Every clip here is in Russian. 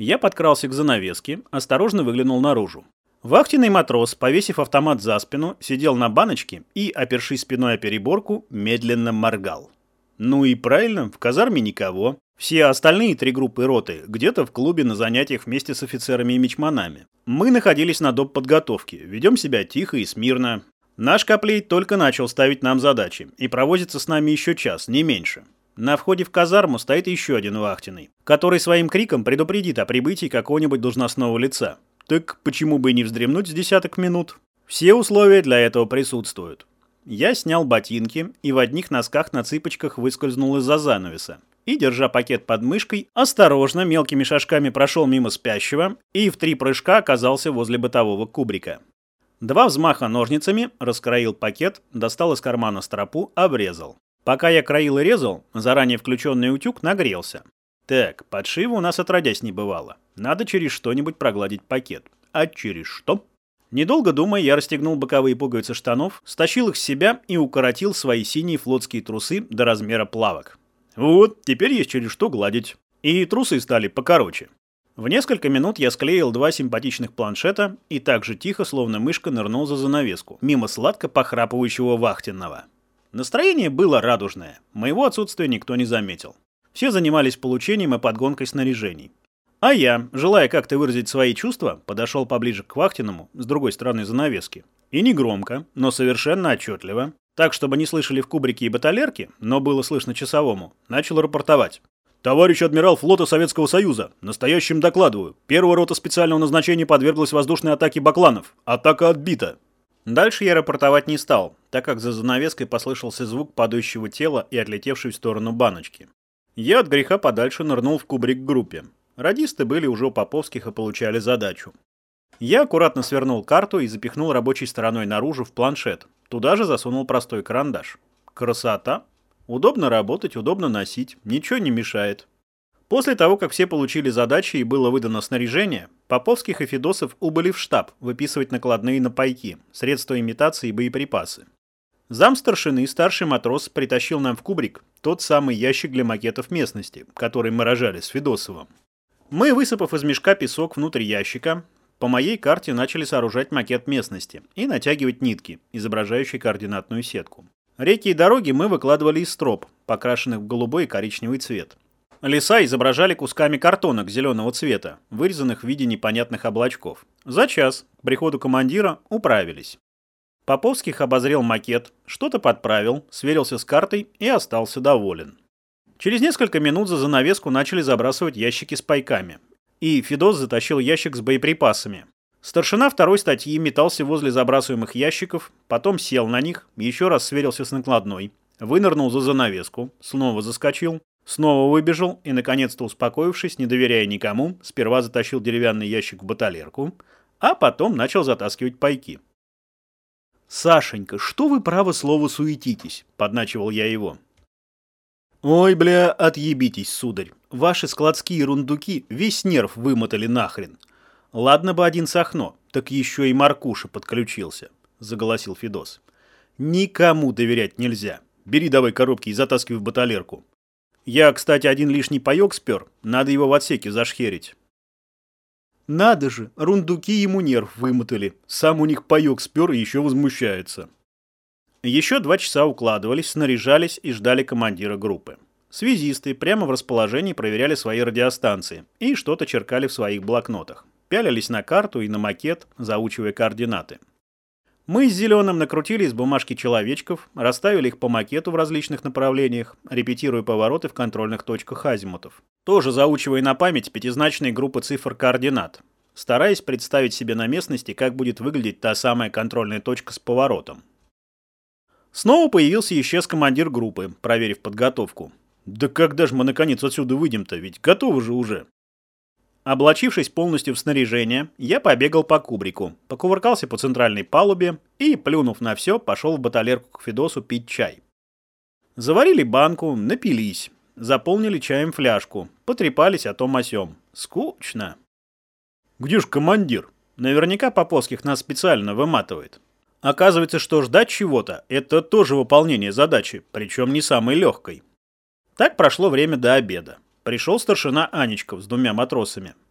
Я подкрался к занавеске, осторожно выглянул наружу. Вахтенный матрос, повесив автомат за спину, сидел на баночке и, опершись спиной о переборку, медленно моргал. Ну и правильно, в казарме никого. Все остальные 3 группы роты где-то в клубе на занятиях вместе с офицерами и мичманами. Мы находились на доп. Подготовке, ведем себя тихо и смирно. Наш коплей только начал ставить нам задачи и провозится с нами еще час, не меньше. На входе в казарму стоит еще один вахтенный, который своим криком предупредит о прибытии какого-нибудь должностного лица. Так почему бы и не вздремнуть с десяток минут? Все условия для этого присутствуют. Я снял ботинки и в одних носках на цыпочках выскользнул из-за занавеса. И, держа пакет под мышкой, осторожно мелкими шажками прошел мимо спящего и в 3 прыжка оказался возле бытового кубрика. 2 взмаха ножницами, раскроил пакет, достал из кармана стропу, обрезал. Пока я кроил и резал, заранее включенный утюг нагрелся. Так, подшива у нас отродясь не бывало. Надо через что-нибудь прогладить пакет. А через что? Недолго думая, я расстегнул боковые пуговицы штанов, стащил их с себя и укоротил свои синие флотские трусы до размера плавок. Вот, теперь есть через что гладить. И трусы стали покороче. В несколько минут я склеил 2 симпатичных планшета и так же тихо, словно мышка, нырнул за занавеску, мимо сладко похрапывающего вахтенного. Настроение было радужное. Моего отсутствия никто не заметил. Все занимались получением и подгонкой снаряжений. А я, желая как-то выразить свои чувства, подошел поближе к вахтенному, с другой стороны занавески. И не громко, но совершенно отчетливо, так, чтобы не слышали в кубрике и баталерке, но было слышно часовому, начал рапортовать. «Товарищ адмирал флота Советского Союза, настоящим докладываю. 1-я рота специального назначения подверглась воздушной атаке бакланов. Атака отбита». Дальше я рапортовать не стал, так как за занавеской послышался звук падающего тела и отлетевшей в сторону баночки. Я от греха подальше нырнул в кубрик к группе. Радисты были уже у Поповских и получали задачу. Я аккуратно свернул карту и запихнул рабочей стороной наружу в планшет. Туда же засунул простой карандаш. Красота! Удобно работать, удобно носить, ничего не мешает. После того, как все получили задачи и было выдано снаряжение, Поповских и Федосов убыли в штаб выписывать накладные на пайки, средства имитации и боеприпасы. Замстаршины и старший матрос притащил нам в кубрик тот самый ящик для макетов местности, который мы рожали с Федосовым. Мы, высыпав из мешка песок внутрь ящика, по моей карте начали сооружать макет местности и натягивать нитки, изображающие координатную сетку. Реки и дороги мы выкладывали из строп, покрашенных в голубой и коричневый цвет. Леса изображали кусками картонок зеленого цвета, вырезанных в виде непонятных облачков. За час к приходу командира управились. Поповских обозрел макет, что-то подправил, сверился с картой и остался доволен. Через несколько минут за занавеску начали забрасывать ящики с пайками. И Федос затащил ящик с боеприпасами. Старшина 2-й статьи метался возле забрасываемых ящиков, потом сел на них, еще раз сверился с накладной, вынырнул за занавеску, снова заскочил, снова выбежал и, наконец-то успокоившись, не доверяя никому, сперва затащил деревянный ящик в баталерку, а потом начал затаскивать пайки. «Сашенька, что вы, право слово, суетитесь?» — подначивал я его. «Ой, бля, отъебитесь, сударь. Ваши складские рундуки весь нерв вымотали нахрен. Ладно бы один Сахно, так еще и Маркуша подключился», — заголосил Федос. «Никому доверять нельзя. Бери давай коробки и затаскивай в баталерку. Я, кстати, один лишний паёк спер, надо его в отсеке зашхерить». «Надо же, рундуки ему нерв вымотали. Сам у них паёк спер и еще возмущается». Еще 2 часа укладывались, снаряжались и ждали командира группы. Связисты прямо в расположении проверяли свои радиостанции и что-то черкали в своих блокнотах. Пялились на карту и на макет, заучивая координаты. Мы с Зеленым накрутили из бумажки человечков, расставили их по макету в различных направлениях, репетируя повороты в контрольных точках азимутов. Тоже заучивая на память пятизначные группы цифр координат, стараясь представить себе на местности, как будет выглядеть та самая контрольная точка с поворотом. Снова появился и исчез командир группы, проверив подготовку. «Да когда же мы наконец отсюда выйдем-то, ведь готовы же уже!» Облачившись полностью в снаряжение, я побегал по кубрику, покувыркался по центральной палубе и, плюнув на все, пошел в баталерку к Федосу пить чай. Заварили банку, напились, заполнили чаем фляжку, потрепались о том о сём. Скучно. «Где ж командир? Наверняка Поповских нас специально выматывает». Оказывается, что ждать чего-то – это тоже выполнение задачи, причем не самой легкой. Так прошло время до обеда. Пришел старшина Аничков с 2 матросами.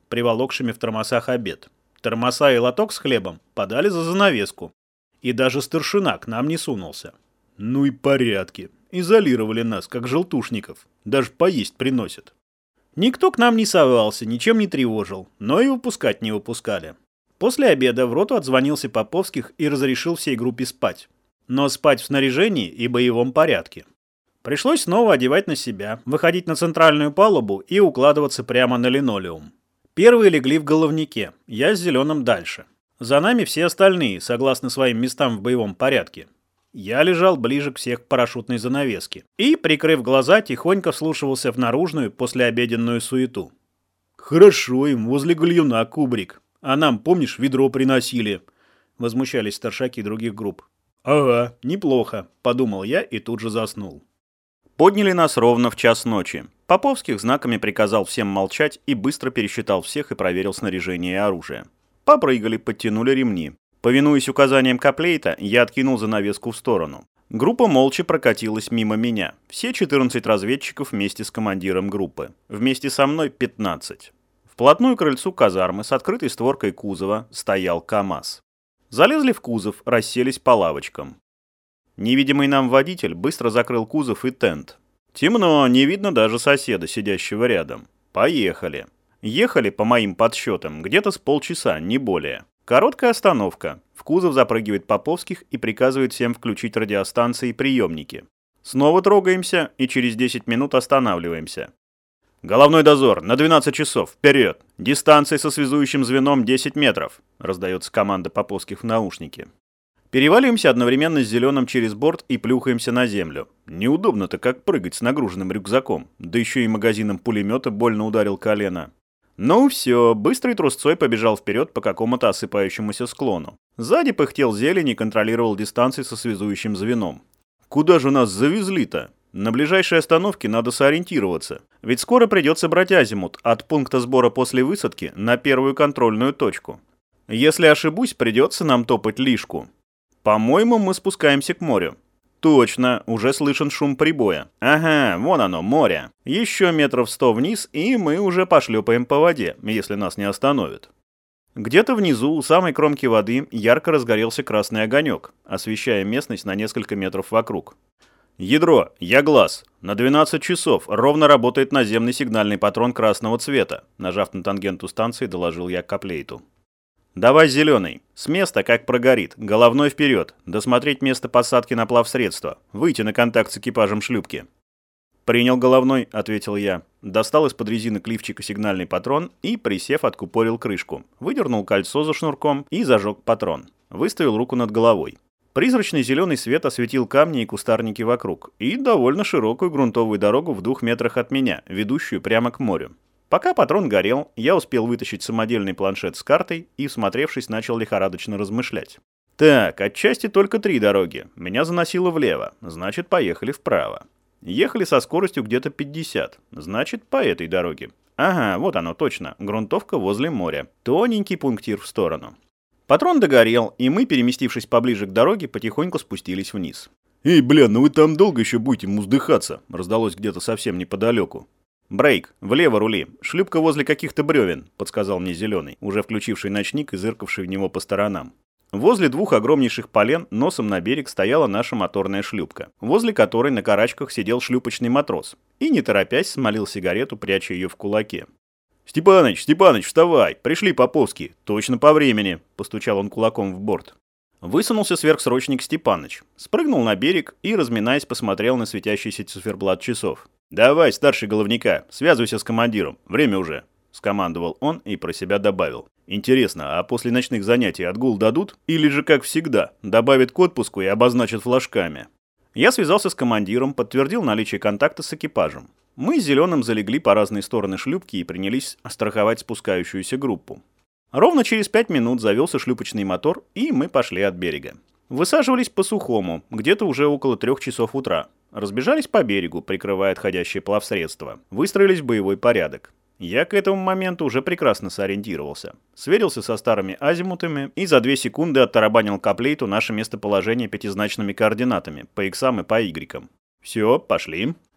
приволокшими в тормосах обед. Тормоса и лоток с хлебом подали за занавеску. И даже старшина к нам не сунулся. Ну и порядки. Изолировали нас, как желтушников. Даже поесть приносят. Никто к нам не совался, ничем не тревожил, но и выпускать не выпускали. После обеда в роту отзвонился Поповских и разрешил всей группе спать. Но спать в снаряжении и боевом порядке. Пришлось снова одевать на себя, выходить на центральную палубу и укладываться прямо на линолеум. Первые легли в головнике, я с Зеленым дальше. За нами все остальные, согласно своим местам в боевом порядке. Я лежал ближе к всех к парашютной занавеске и, прикрыв глаза, тихонько вслушивался в наружную послеобеденную суету. «Хорошо им возле гальюна кубрик. А нам, помнишь, ведро приносили?» Возмущались старшаки других групп. «Ага, неплохо», — подумал я и тут же заснул. Подняли нас ровно в час ночи. Поповских знаками приказал всем молчать и быстро пересчитал всех и проверил снаряжение и оружие. Попрыгали, подтянули ремни. Повинуясь указаниям Коплейта, я откинул занавеску в сторону. Группа молча прокатилась мимо меня. Все 14 разведчиков вместе с командиром группы. Вместе со мной 15. Вплотную к крыльцу казармы с открытой створкой кузова стоял КамАЗ. Залезли в кузов, расселись по лавочкам. Невидимый нам водитель быстро закрыл кузов и тент. Темно, не видно даже соседа, сидящего рядом. Поехали. Ехали, по моим подсчетам, где-то с полчаса, не более. Короткая остановка. В кузов запрыгивает Поповских и приказывает всем включить радиостанции и приемники. Снова трогаемся и через 10 минут останавливаемся. «Головной дозор, на 12 часов, вперед! Дистанция со связующим звеном 10 метров!» раздается команда Поповских в наушнике. Переваливаемся одновременно с Зеленым через борт и плюхаемся на землю. Неудобно-то как прыгать с нагруженным рюкзаком, да еще и магазином пулемета больно ударил колено. Ну все, быстрой трусцой побежал вперед по какому-то осыпающемуся склону. Сзади пыхтел зелень и контролировал дистанции со связующим звеном. Куда же нас завезли-то? На ближайшей остановке надо сориентироваться, ведь скоро придется брать азимут от пункта сбора после высадки на первую контрольную точку. Если ошибусь, придется нам топать лишку. По-моему, мы спускаемся к морю. Точно, уже слышен шум прибоя. Ага, вон оно, море. Еще метров 100 вниз, и мы уже пошлепаем по воде, если нас не остановят. Где-то внизу, у самой кромки воды, ярко разгорелся красный огонек, освещая местность на несколько метров вокруг. «Ядро, я глаз. На 12 часов ровно работает наземный сигнальный патрон красного цвета», нажав на тангенту станции, доложил я Коплейту. «Давай зеленый. С места как прогорит. Головной вперед. Досмотреть место посадки на плавсредство. Выйти на контакт с экипажем шлюпки». «Принял головной», — ответил я. Достал из-под резинок лифчика сигнальный патрон и, присев, откупорил крышку. Выдернул кольцо за шнурком и зажег патрон. Выставил руку над головой. Призрачный зеленый свет осветил камни и кустарники вокруг и довольно широкую грунтовую дорогу в 2 метрах от меня, ведущую прямо к морю. Пока патрон горел, я успел вытащить самодельный планшет с картой и, всмотревшись, начал лихорадочно размышлять. Так, отчасти только 3 дороги. Меня заносило влево, значит, поехали вправо. Ехали со скоростью где-то 50, значит, по этой дороге. Ага, вот оно точно, грунтовка возле моря. Тоненький пунктир в сторону. Патрон догорел, и мы, переместившись поближе к дороге, потихоньку спустились вниз. «Эй, бля, ну вы там долго еще будете муздыхаться?» раздалось где-то совсем неподалеку. «Брейк, влево рули. Шлюпка возле каких-то бревен», — подсказал мне Зеленый, уже включивший ночник и зыркавший в него по сторонам. Возле 2 огромнейших полен носом на берег стояла наша моторная шлюпка, возле которой на карачках сидел шлюпочный матрос и, не торопясь, смолил сигарету, пряча ее в кулаке. «Степаныч, вставай! Пришли Поповские. Точно по времени!» — постучал он кулаком в борт. Высунулся сверхсрочник Степаныч, спрыгнул на берег и, разминаясь, посмотрел на светящийся циферблат часов. «Давай, старший головника, связывайся с командиром. Время уже!» — скомандовал он и про себя добавил. «Интересно, а после ночных занятий отгул дадут? Или же, как всегда, добавят к отпуску и обозначат флажками?» Я связался с командиром, подтвердил наличие контакта с экипажем. Мы с Зеленым залегли по разные стороны шлюпки и принялись страховать спускающуюся группу. Ровно через 5 минут завелся шлюпочный мотор, и мы пошли от берега. Высаживались по сухому, где-то уже около 3 часов утра. Разбежались по берегу, прикрывая отходящее плавсредство. Выстроились в боевой порядок. Я к этому моменту уже прекрасно сориентировался. Сверился со старыми азимутами и за 2 секунды оттарабанил Коплейту наше местоположение 5-значными координатами по иксам и по игрекам. «Все, пошли».